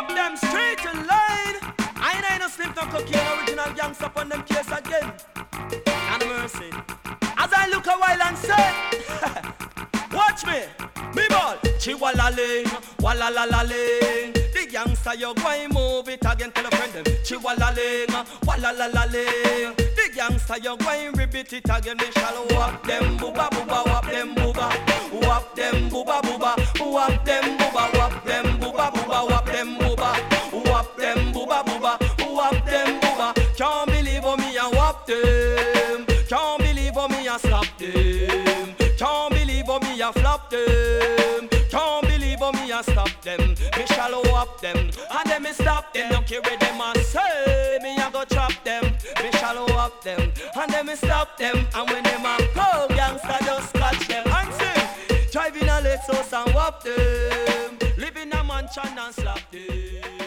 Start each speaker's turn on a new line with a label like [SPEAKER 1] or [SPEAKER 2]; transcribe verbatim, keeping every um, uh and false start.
[SPEAKER 1] Wap them straight in line. I ain't no slip no cocaine, original gangsta on them case again. And mercy. As I look a while and say, watch me, me ball. Chihuahua-ling, walla-la-la-ling. The gangsta you go and move it again. Tell a friend them. Chihuahua-ling, walla-la-la-ling. The gangsta you go and repeat it again. Me shall wap them booba booba, wap them booba, wap them booba booba, wap them booba, wap them booba booba, wap them booba, wap them booba booba, wap them booba. Can't believe how me a wap them. Can't believe how me a slap them. Can't believe how me a flop them. Can't believe how me a stop them. Me shall wap them and then me stop them. Don't carry them and say me a go trap them. Me shall wap them and then me stop them. And when them a go, gangsta just catch them and say driving a Lexus and wap them. Living a mansion and slap them.